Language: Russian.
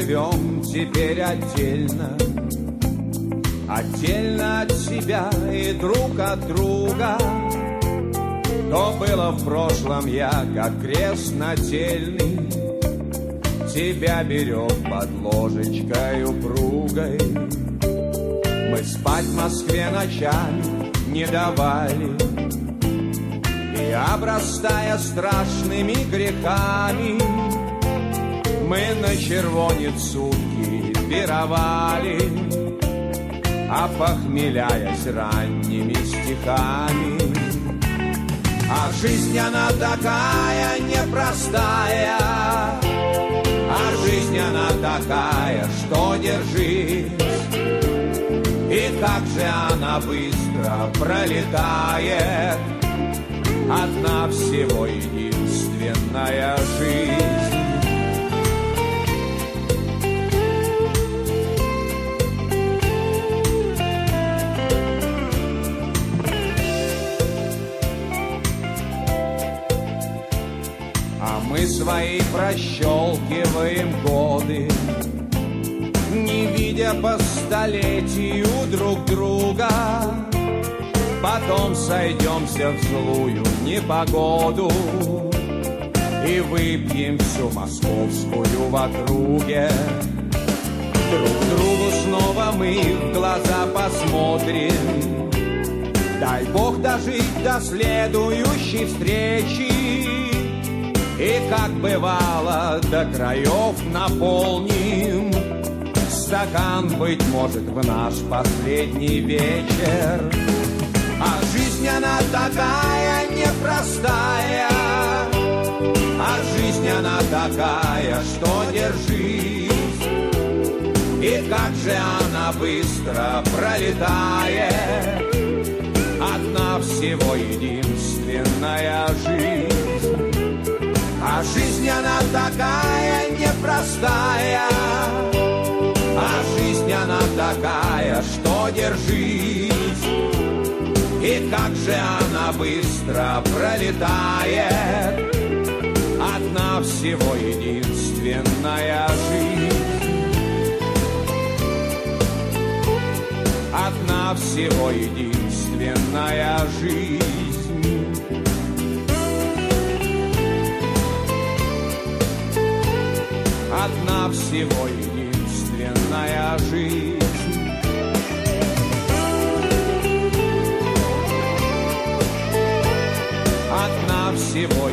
живем теперь отдельно, отдельно от себя и друг от друга. То было в прошлом я, как крест нательный, тебя берег под ложечкой упругой. Мы спать в Москве ночами не давали, и, обрастая страшными грехами, мы на червонец сутки пировали, опохмеляясь ранними стихами. А жизнь она такая непростая, а жизнь она такая, что держись. И как же она быстро пролетает, одна всего единственная жизнь. А мы свои прощелкиваем годы, не видя по столетию друг друга. Потом сойдемся в злую непогоду и выпьем всю московскую в округе. Друг другу снова мы в глаза посмотрим. Дай Бог дожить до следующей встречи. И, как бывало, до краев наполним стакан, быть может, в наш последний вечер. А жизнь она такая непростая, а жизнь она такая, что держись. И как же она быстро пролетает, одна всего единственная жизнь. А жизнь она такая непростая, а жизнь она такая, что держись. И как же она быстро пролетает, одна всего единственная жизнь. Одна всего единственная жизнь. Одна всего единственная жизнь. Одна всего